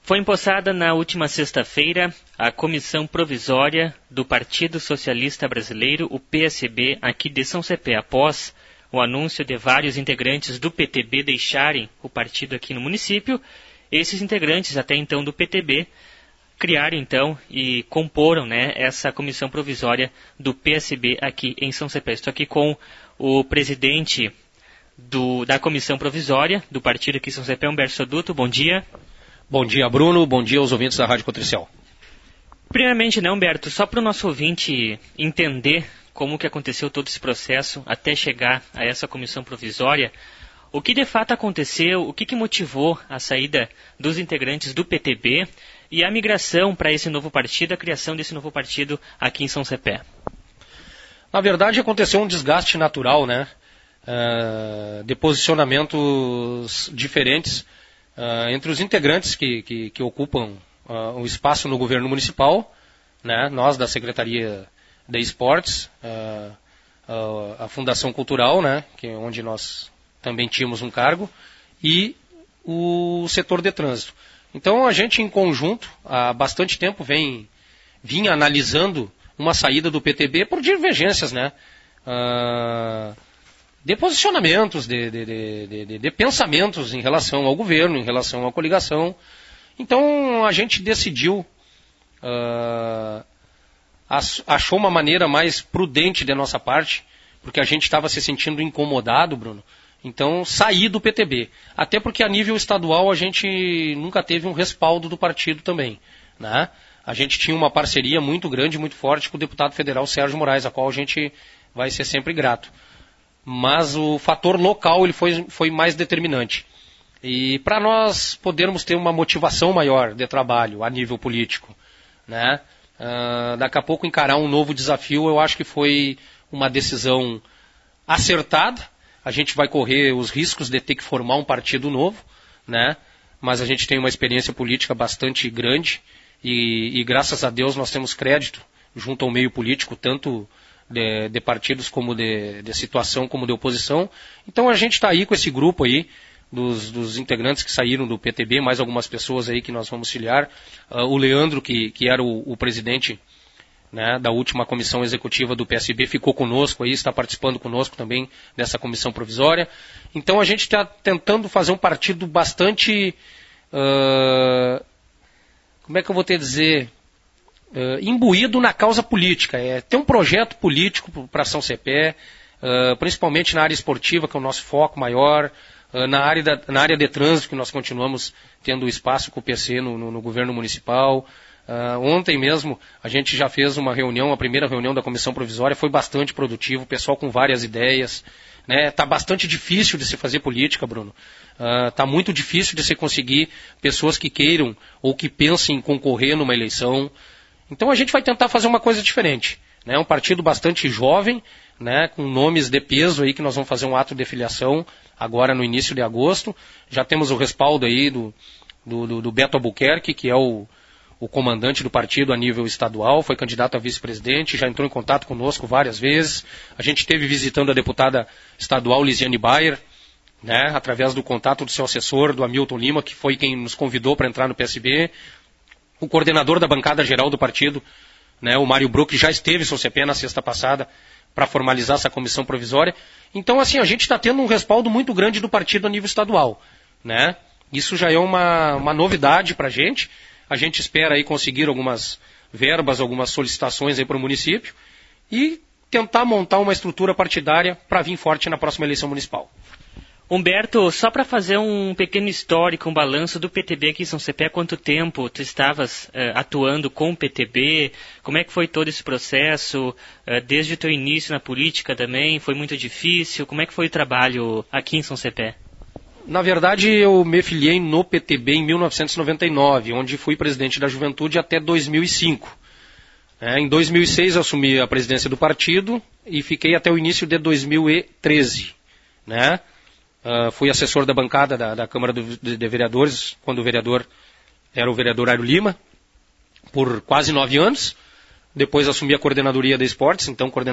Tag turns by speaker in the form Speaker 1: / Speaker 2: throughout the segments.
Speaker 1: Foi empossada na última sexta-feira a Comissão Provisória do Partido Socialista Brasileiro, o PSB, aqui de São Cepé, após o anúncio de vários integrantes do PTB deixarem o partido aqui no município. Esses integrantes, até então do PTB, criaram então e comporam, essa Comissão Provisória do PSB aqui em São Cepé. Estou aqui com o presidente da Comissão Provisória do partido aqui em São Cepé, Humberto Soduto. Bom dia.
Speaker 2: Bom dia, Bruno. Bom dia aos ouvintes da Rádio Cotricel.
Speaker 1: Primeiramente, Humberto, só para o nosso ouvinte entender como que aconteceu todo esse processo até chegar a essa comissão provisória, o que de fato aconteceu, o que motivou a saída dos integrantes do PTB e a migração para esse novo partido, a criação desse novo partido aqui em São Cepé?
Speaker 2: Na verdade, aconteceu um desgaste natural, de posicionamentos diferentes entre os integrantes que ocupam o espaço no governo municipal, nós da Secretaria de Esportes, a Fundação Cultural, que é onde nós também tínhamos um cargo, e o setor de trânsito. Então a gente em conjunto, há bastante tempo, vinha analisando uma saída do PTB por divergências, de posicionamentos, de pensamentos em relação ao governo, em relação à coligação. Então a gente decidiu, achou uma maneira mais prudente da nossa parte, porque a gente estava se sentindo incomodado, Bruno, então sair do PTB. Até porque a nível estadual a gente nunca teve um respaldo do partido também. A gente tinha uma parceria muito grande, muito forte com o deputado federal Sérgio Moraes, a qual a gente vai ser sempre grato. Mas o fator local ele foi mais determinante. E para nós podermos ter uma motivação maior de trabalho a nível político, daqui a pouco encarar um novo desafio, eu acho que foi uma decisão acertada. A gente vai correr os riscos de ter que formar um partido novo, mas a gente tem uma experiência política bastante grande e graças a Deus nós temos crédito junto ao meio político, tanto de partidos como de situação, como de oposição. Então a gente está aí com esse grupo aí, dos integrantes que saíram do PTB, mais algumas pessoas aí que nós vamos filiar. O Leandro, que era o presidente da última comissão executiva do PSB, ficou conosco aí, está participando conosco também dessa comissão provisória. Então a gente está tentando fazer um partido bastante, como é que eu vou te dizer, imbuído na causa política. Ter um projeto político para São Cepé, principalmente na área esportiva, que é o nosso foco maior, na área de trânsito, que nós continuamos tendo espaço com o PC no governo municipal. Ontem mesmo a gente já fez uma reunião, a primeira reunião da comissão provisória, foi bastante produtivo, o pessoal com várias ideias. Está bastante difícil de se fazer política, Bruno. Está muito difícil de se conseguir pessoas que queiram ou que pensem em concorrer numa eleição. Então a gente vai tentar fazer uma coisa diferente. Um partido bastante jovem, com nomes de peso aí, que nós vamos fazer um ato de filiação agora no início de agosto. Já temos o respaldo aí do Beto Albuquerque, que é o comandante do partido a nível estadual, foi candidato a vice-presidente, já entrou em contato conosco várias vezes. A gente esteve visitando a deputada estadual Lisiane Bayer, através do contato do seu assessor, do Hamilton Lima, que foi quem nos convidou para entrar no PSB. O coordenador da bancada geral do partido, o Mário Bruck, já esteve em São Cepé na sexta passada para formalizar essa comissão provisória. Então, assim, a gente está tendo um respaldo muito grande do partido a nível estadual. Isso já é uma novidade para a gente. A gente espera aí conseguir algumas verbas, algumas solicitações aí para o município e tentar montar uma estrutura partidária para vir forte na próxima eleição municipal.
Speaker 1: Humberto, só para fazer um pequeno histórico, um balanço do PTB aqui em São Cepé, há quanto tempo tu estavas atuando com o PTB? Como é que foi todo esse processo? Desde o teu início na política também, foi muito difícil? Como é que foi o trabalho aqui em São Cepé?
Speaker 2: Na verdade, eu me filiei no PTB em 1999, onde fui presidente da Juventude até 2005. Em 2006 eu assumi a presidência do partido e fiquei até o início de 2013. Fui assessor da bancada da Câmara de Vereadores, quando o vereador era o vereador Airo Lima, por quase 9 anos. Depois assumi a coordenadoria de esportes,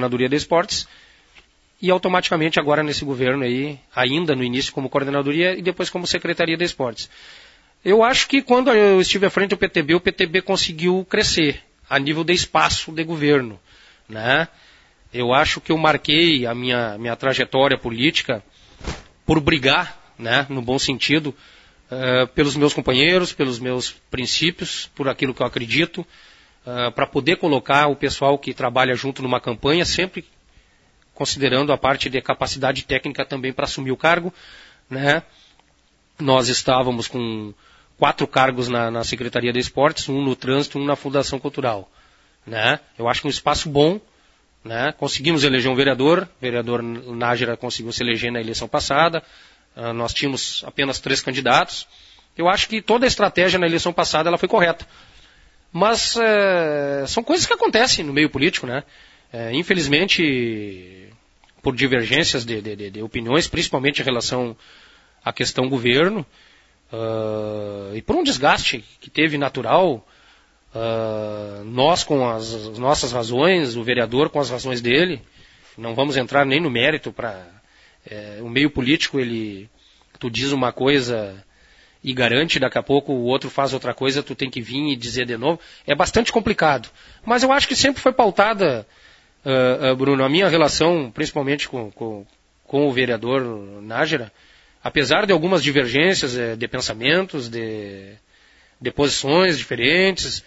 Speaker 2: e automaticamente agora nesse governo aí, ainda no início como coordenadoria e depois como secretaria de esportes. Eu acho que quando eu estive à frente do PTB, o PTB conseguiu crescer a nível de espaço de governo, né? Eu acho que eu marquei a minha trajetória política por brigar, né, no bom sentido, pelos meus companheiros, pelos meus princípios, por aquilo que eu acredito, para poder colocar o pessoal que trabalha junto numa campanha, sempre considerando a parte de capacidade técnica também para assumir o cargo, né? Nós estávamos com 4 cargos na Secretaria de Esportes, um no Trânsito, um na Fundação Cultural, né? Eu acho que um espaço bom, né? Conseguimos eleger um vereador, o vereador Nájera conseguiu se eleger na eleição passada, nós tínhamos apenas 3 candidatos. Eu acho que toda a estratégia na eleição passada ela foi correta. Mas são coisas que acontecem no meio político, né? Infelizmente, por divergências de opiniões, principalmente em relação à questão governo, e por um desgaste que teve natural, nós com as nossas razões, o vereador com as razões dele, não vamos entrar nem no mérito o meio político, tu diz uma coisa e garante, daqui a pouco o outro faz outra coisa, tu tem que vir e dizer de novo. É bastante complicado. Mas eu acho que sempre foi pautada, Bruno, a minha relação, principalmente com o vereador Nájera, apesar de algumas divergências de pensamentos, de posições diferentes,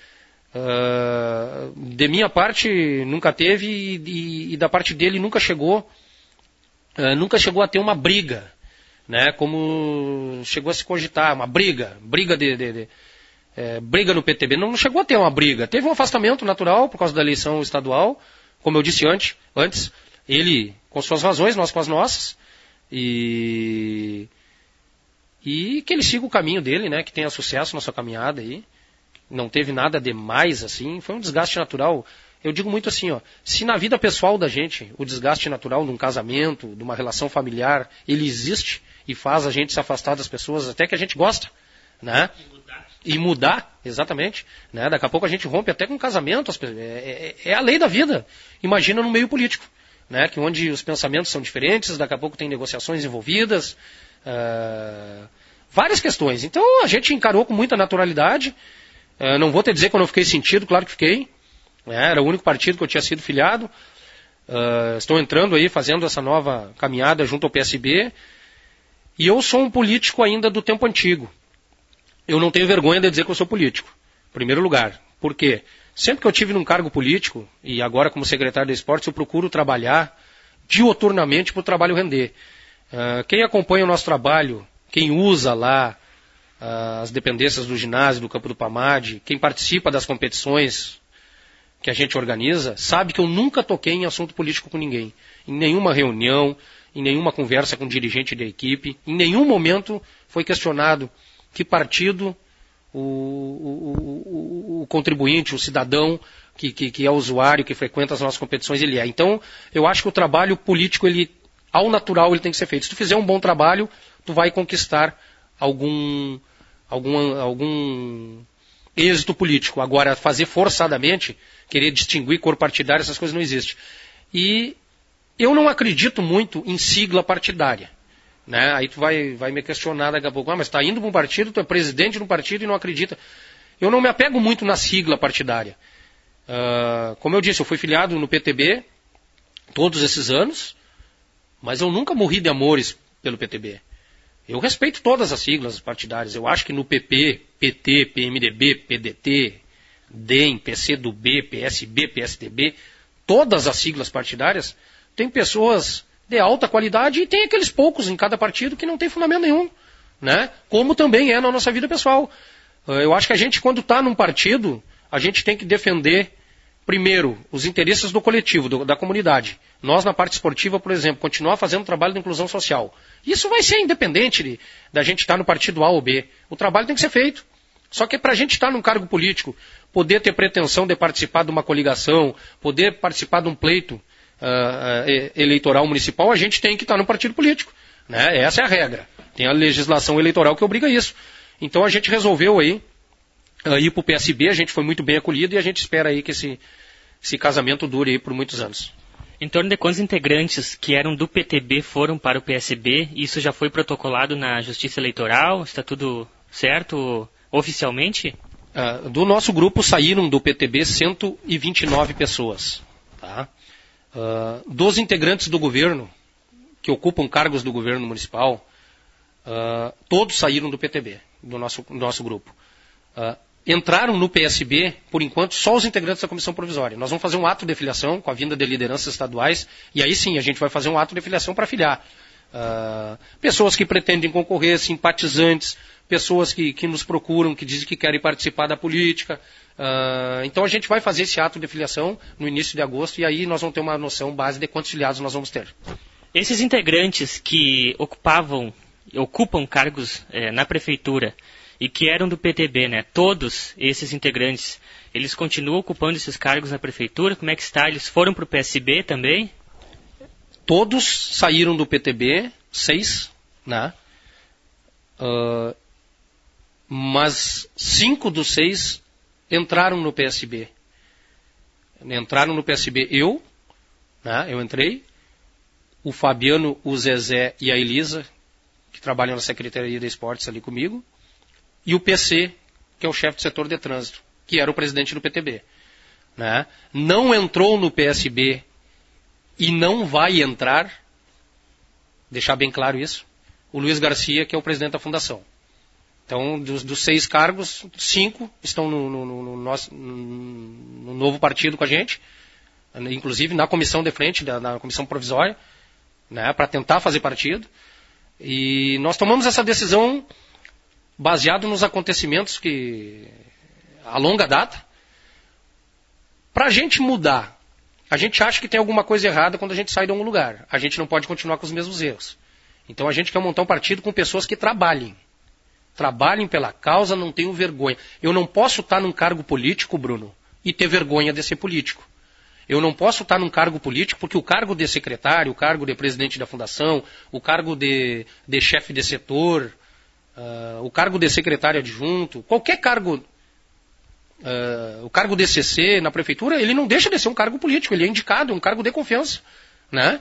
Speaker 2: de minha parte nunca teve e da parte dele nunca chegou a ter uma briga, né? Como chegou a se cogitar, uma briga no PTB. Não chegou a ter uma briga. Teve um afastamento natural por causa da eleição estadual, como eu disse antes, ele com suas razões, nós com as nossas, e que ele siga o caminho dele, né? Que tenha sucesso na sua caminhada aí. Não teve nada demais, assim, foi um desgaste natural. Eu digo muito assim, se na vida pessoal da gente, o desgaste natural de um casamento, de uma relação familiar, ele existe e faz a gente se afastar das pessoas, até que a gente gosta, né? E mudar, exatamente. Né? Daqui a pouco a gente rompe até com um casamento, é a lei da vida. Imagina no meio político, né? Que onde os pensamentos são diferentes, daqui a pouco tem negociações envolvidas, várias questões. Então a gente encarou com muita naturalidade. Não vou te dizer que eu não fiquei sentido, claro que fiquei. Era o único partido que eu tinha sido filiado. Estou entrando aí, fazendo essa nova caminhada junto ao PSB. E eu sou um político ainda do tempo antigo. Eu não tenho vergonha de dizer que eu sou político. Em primeiro lugar. Por quê? Sempre que eu tive num cargo político, e agora como secretário de esportes, eu procuro trabalhar diuturnamente para o trabalho render. Quem acompanha o nosso trabalho, quem usa lá as dependências do ginásio, do Campo do Pamade, quem participa das competições que a gente organiza, sabe que eu nunca toquei em assunto político com ninguém. Em nenhuma reunião, em nenhuma conversa com dirigente da equipe, em nenhum momento foi questionado que partido o contribuinte, o cidadão que é usuário, que frequenta as nossas competições, ele é. Então, eu acho que o trabalho político, ao natural, ele tem que ser feito. Se tu fizer um bom trabalho, tu vai conquistar algum êxito político. Agora, fazer forçadamente, querer distinguir cor partidária, essas coisas não existem. E eu não acredito muito em sigla partidária. Né? Aí tu vai me questionar daqui a pouco, mas está indo para um partido, tu é presidente de um partido e não acredita. Eu não me apego muito na sigla partidária. Como eu disse, eu fui filiado no PTB todos esses anos, mas eu nunca morri de amores pelo PTB. Eu respeito todas as siglas partidárias. Eu acho que no PP, PT, PMDB, PDT, DEM, PCdoB, PSB, PSDB, todas as siglas partidárias, tem pessoas de alta qualidade e tem aqueles poucos em cada partido que não tem fundamento nenhum, né? Como também é na nossa vida pessoal. Eu acho que a gente, quando está num partido, a gente tem que defender, primeiro, os interesses do coletivo, da comunidade. Nós, na parte esportiva, por exemplo, continuar fazendo o trabalho de inclusão social. Isso vai ser independente da gente estar no partido A ou B. O trabalho tem que ser feito. Só que para a gente estar num cargo político, poder ter pretensão de participar de uma coligação, poder participar de um pleito eleitoral municipal, a gente tem que estar no partido político. Né? Essa é a regra. Tem a legislação eleitoral que obriga isso. Então a gente resolveu aí ir para o PSB, a gente foi muito bem acolhido e a gente espera aí que esse casamento dure aí por muitos anos.
Speaker 1: Em torno de quantos integrantes que eram do PTB foram para o PSB? Isso já foi protocolado na Justiça Eleitoral? Está tudo certo? Oficialmente?
Speaker 2: Do nosso grupo saíram do PTB 129 pessoas. Tá? Dos integrantes do governo, que ocupam cargos do governo municipal, todos saíram do PTB, do nosso grupo. Entraram no PSB, por enquanto, só os integrantes da comissão provisória. Nós vamos fazer um ato de filiação com a vinda de lideranças estaduais, e aí sim a gente vai fazer um ato de filiação para filiar. Pessoas que pretendem concorrer, simpatizantes, pessoas que nos procuram, que dizem que querem participar da política. Então a gente vai fazer esse ato de filiação no início de agosto, e aí nós vamos ter uma noção base de quantos filiados nós vamos ter.
Speaker 1: Esses integrantes que ocupam cargos na prefeitura e que eram do PTB, né? Todos esses integrantes, eles continuam ocupando esses cargos na prefeitura? Como é que está? Eles foram para o PSB também?
Speaker 2: Todos saíram do PTB, 6, né? Mas 5 dos 6 entraram no PSB. Entraram no PSB eu entrei, o Fabiano, o Zezé e a Elisa, que trabalham na Secretaria de Esportes ali comigo, e o PC, que é o chefe do setor de trânsito, que era o presidente do PTB. Né? Não entrou no PSB e não vai entrar, deixar bem claro isso, o Luiz Garcia, que é o presidente da fundação. Então, dos 6 cargos, 5 estão no novo partido com a gente, inclusive na comissão de frente, na comissão provisória, né, para tentar fazer partido. E nós tomamos essa decisão baseado nos acontecimentos que a longa data. Para a gente mudar, a gente acha que tem alguma coisa errada quando a gente sai de algum lugar. A gente não pode continuar com os mesmos erros. Então a gente quer montar um partido com pessoas que trabalhem. Trabalhem pela causa, não tenham vergonha. Eu não posso estar num cargo político, Bruno, e ter vergonha de ser político. Eu não posso estar num cargo político porque o cargo de secretário, o cargo de presidente da fundação, o cargo de chefe de setor, o cargo de secretário adjunto, qualquer cargo, o cargo de CC na prefeitura, ele não deixa de ser um cargo político, ele é indicado, é um cargo de confiança. Né?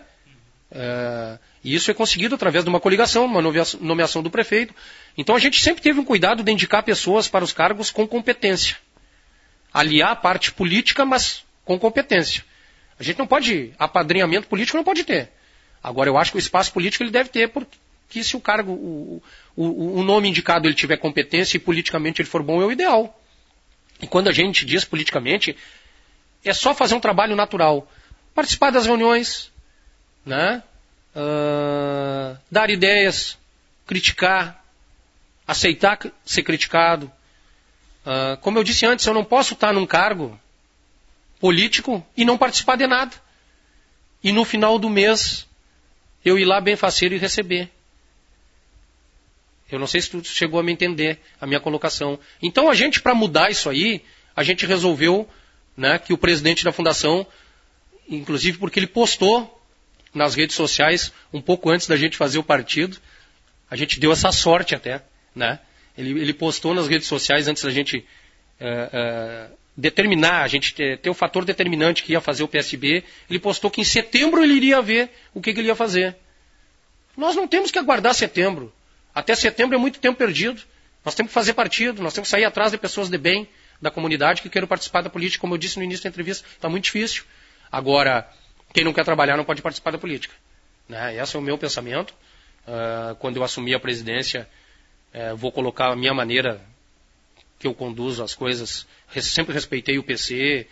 Speaker 2: E isso é conseguido através de uma coligação, uma nomeação do prefeito. Então a gente sempre teve um cuidado de indicar pessoas para os cargos com competência. Aliar a parte política, mas com competência. A gente não pode, apadrinhamento político não pode ter. Agora eu acho que o espaço político ele deve ter, porque se o cargo, o nome indicado ele tiver competência e politicamente ele for bom, é o ideal. E quando a gente diz politicamente, é só fazer um trabalho natural. Participar das reuniões, né? Dar ideias, criticar, aceitar ser criticado. Como eu disse antes, eu não posso estar num cargo político e não participar de nada. E no final do mês, eu ir lá bem faceiro e receber. Eu não sei se tu chegou a me entender a minha colocação. Então a gente, para mudar isso aí, a gente resolveu, né, que o presidente da fundação, inclusive porque ele postou nas redes sociais, um pouco antes da gente fazer o partido, a gente deu essa sorte até, né? Ele postou nas redes sociais antes da gente determinar, a gente ter o fator determinante que ia fazer o PSB, ele postou que em setembro ele iria ver o que ele ia fazer. Nós não temos que aguardar setembro. Até setembro é muito tempo perdido. Nós temos que fazer partido, nós temos que sair atrás de pessoas de bem, da comunidade que queiram participar da política. Como eu disse no início da entrevista, está muito difícil. Agora, quem não quer trabalhar não pode participar da política. Né? Esse é o meu pensamento. Quando eu assumir a presidência, vou colocar a minha maneira que eu conduzo as coisas. Sempre respeitei o PC,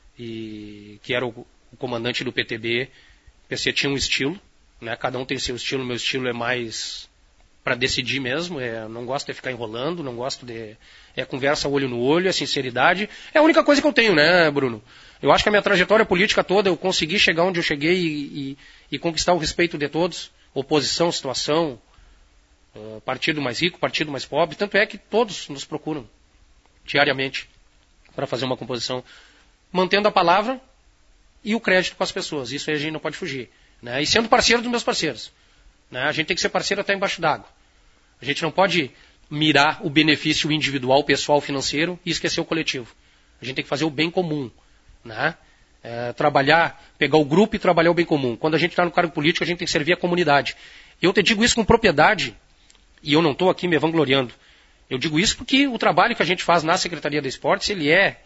Speaker 2: que era o comandante do PTB. O PC tinha um estilo, né? Cada um tem seu estilo. Meu estilo é mais para decidir mesmo. Não gosto de ficar enrolando, não gosto de... conversa olho no olho, é sinceridade. É a única coisa que eu tenho, né, Bruno? Eu acho que a minha trajetória política toda, eu consegui chegar onde eu cheguei e conquistar o respeito de todos. Oposição, situação, partido mais rico, partido mais pobre. Tanto é que todos nos procuram diariamente para fazer uma composição, mantendo a palavra e o crédito com as pessoas. Isso aí a gente não pode fugir. Né? E sendo parceiro dos meus parceiros. Né? A gente tem que ser parceiro até embaixo d'água. A gente não pode mirar o benefício individual, pessoal, financeiro e esquecer o coletivo. A gente tem que fazer o bem comum. Né? Trabalhar, pegar o grupo e trabalhar o bem comum. Quando a gente está no cargo político, a gente tem que servir a comunidade. Eu te digo isso com propriedade, e eu não estou aqui me vangloriando. Eu digo isso porque o trabalho que a gente faz na Secretaria de Esportes, ele é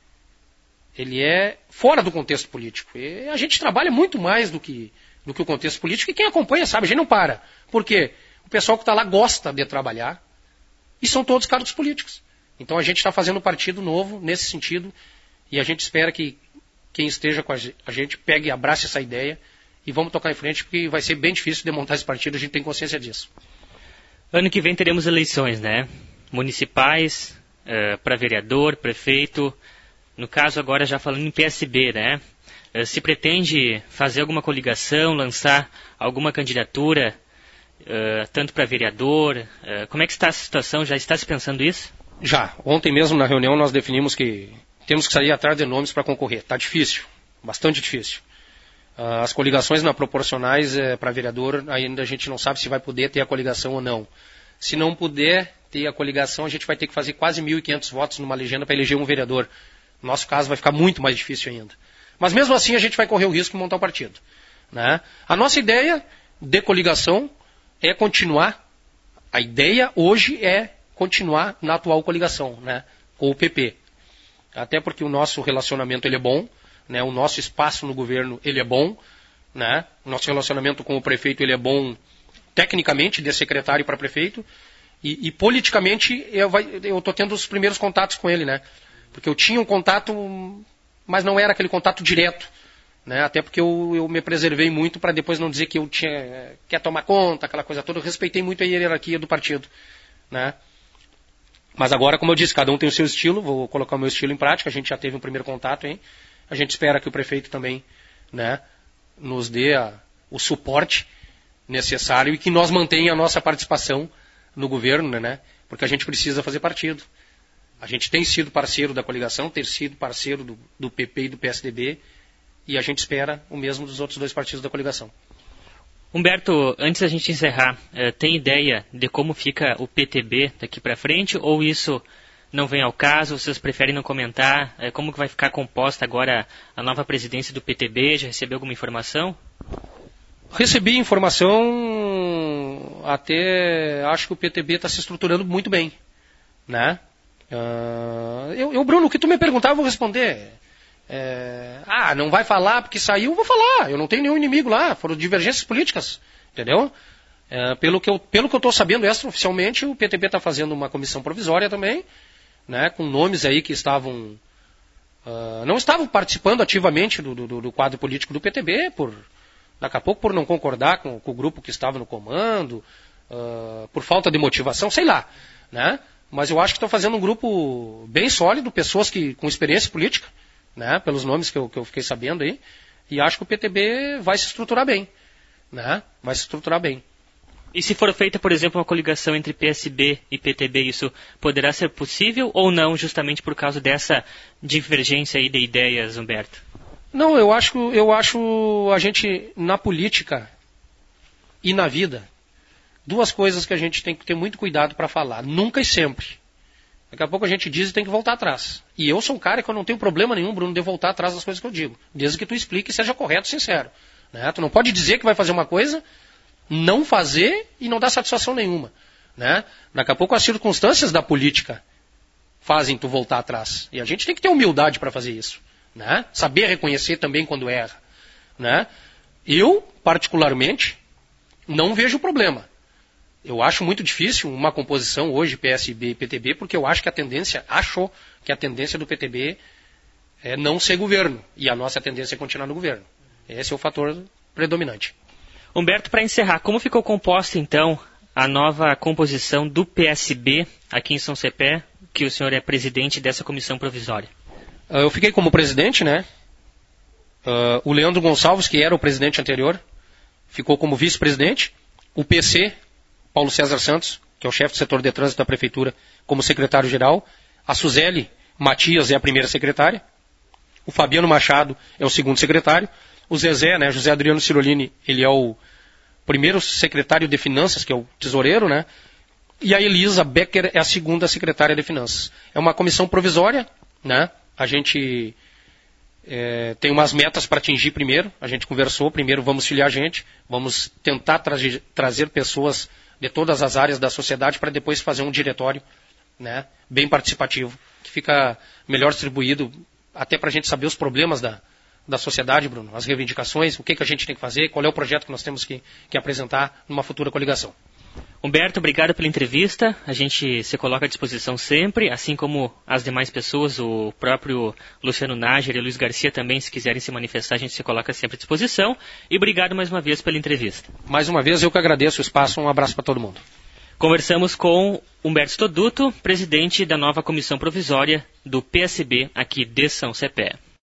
Speaker 2: fora do contexto político. E a gente trabalha muito mais do que o contexto político, e quem acompanha sabe, a gente não para. Por quê? O pessoal que está lá gosta de trabalhar, e são todos cargos políticos. Então a gente está fazendo um partido novo nesse sentido, e a gente espera que quem esteja com a gente pegue e abrace essa ideia, e vamos tocar em frente, porque vai ser bem difícil de montar esse partido, a gente tem consciência disso.
Speaker 1: Ano que vem teremos eleições, né? Municipais, para vereador, prefeito. No caso agora já falando em PSB, né? Se pretende fazer alguma coligação, lançar alguma candidatura, tanto para vereador? Como é que está a situação? Já está se pensando isso?
Speaker 2: Já. Ontem mesmo na reunião nós definimos que temos que sair atrás de nomes para concorrer. Está difícil, bastante difícil. As coligações proporcionais para vereador, ainda a gente não sabe se vai poder ter a coligação ou não. Se não puder ter a coligação, a gente vai ter que fazer quase 1.500 votos numa legenda para eleger um vereador. No nosso caso vai ficar muito mais difícil ainda. Mas mesmo assim a gente vai correr o risco de montar o partido. Né? A nossa ideia de coligação é continuar. A ideia hoje é continuar na atual coligação, né? Com o PP. Até porque o nosso relacionamento ele é bom, né? O nosso espaço no governo ele é bom, né? O nosso relacionamento com o prefeito ele é bom tecnicamente, de secretário para prefeito, e politicamente eu estou tendo os primeiros contatos com ele, né? Porque eu tinha um contato, mas não era aquele contato direto, né? Até porque eu me preservei muito para depois não dizer que eu quer tomar conta, aquela coisa toda. Eu respeitei muito a hierarquia do partido, né? Mas agora, como eu disse, cada um tem o seu estilo, vou colocar o meu estilo em prática, a gente já teve um primeiro contato, hein? A gente espera que o prefeito também, né, nos dê o suporte necessário e que nós mantenha a nossa participação no governo, né? Porque a gente precisa fazer partido. A gente tem sido parceiro da coligação, tem sido parceiro do PP e do PSDB, e a gente espera o mesmo dos outros dois partidos da coligação.
Speaker 1: Humberto, antes da gente encerrar, tem ideia de como fica o PTB daqui para frente, ou isso não vem ao caso, vocês preferem não comentar? Como que vai ficar composta agora a nova presidência do PTB? Já recebeu alguma informação?
Speaker 2: Recebi informação, até acho que o PTB está se estruturando muito bem, né? Bruno, o que tu me perguntar eu vou responder. Não vai falar porque saiu, vou falar. Eu não tenho nenhum inimigo lá, foram divergências políticas, entendeu? Pelo que eu estou sabendo extraoficialmente, o PTB está fazendo uma comissão provisória também, né, com nomes aí que não estavam participando ativamente do quadro político do PTB, daqui a pouco por não concordar com o grupo que estava no comando, por falta de motivação, sei lá, né? Mas eu acho que estão fazendo um grupo bem sólido, pessoas com experiência política, né, pelos nomes que eu fiquei sabendo aí, e acho que o PTB vai se estruturar bem, né? Vai se estruturar bem.
Speaker 1: E se for feita, por exemplo, uma coligação entre PSB e PTB, isso poderá ser possível ou não, justamente por causa dessa divergência aí de ideias, Humberto?
Speaker 2: Não, eu acho a gente, na política e na vida, duas coisas que a gente tem que ter muito cuidado para falar, nunca e sempre. Daqui a pouco a gente diz e tem que voltar atrás. E eu sou um cara que eu não tenho problema nenhum, Bruno, de voltar atrás das coisas que eu digo. Desde que tu explique e seja correto e sincero. Né? Tu não pode dizer que vai fazer uma coisa, não fazer e não dar satisfação nenhuma. Né? Daqui a pouco as circunstâncias da política fazem tu voltar atrás. E a gente tem que ter humildade para fazer isso. Né? Saber reconhecer também quando erra. Né? Eu, particularmente, não vejo problema. Eu acho muito difícil uma composição hoje PSB e PTB, porque eu acho que a tendência do PTB é não ser governo. E a nossa tendência é continuar no governo. Esse é o fator predominante.
Speaker 1: Humberto, para encerrar, como ficou composta então a nova composição do PSB aqui em São Cepé, que o senhor é presidente dessa comissão provisória?
Speaker 2: Eu fiquei como presidente, né? O Leandro Gonçalves, que era o presidente anterior, ficou como vice-presidente. O PC, Paulo César Santos, que é o chefe do setor de trânsito da prefeitura, como secretário-geral. A Suzeli Matias é a primeira secretária. O Fabiano Machado é o segundo secretário. O Zezé, né, José Adriano Cirolini, ele é o primeiro secretário de finanças, que é o tesoureiro, né? E a Elisa Becker é a segunda secretária de finanças. É uma comissão provisória, né? A gente tem umas metas para atingir primeiro. A gente conversou, primeiro vamos filiar gente, vamos tentar trazer pessoas de todas as áreas da sociedade para depois fazer um diretório né, bem participativo, que fica melhor distribuído, até para a gente saber os problemas da sociedade, Bruno, as reivindicações, o que a gente tem que fazer, qual é o projeto que nós temos que apresentar numa futura coligação.
Speaker 1: Humberto, obrigado pela entrevista. A gente se coloca à disposição sempre, assim como as demais pessoas, o próprio Luciano Náger e Luiz Garcia também, se quiserem se manifestar, a gente se coloca sempre à disposição. E obrigado mais uma vez pela entrevista.
Speaker 2: Mais uma vez, eu que agradeço o espaço. Um abraço para todo mundo.
Speaker 1: Conversamos com Humberto Stoduto, presidente da nova comissão provisória do PSB aqui de São Cepé.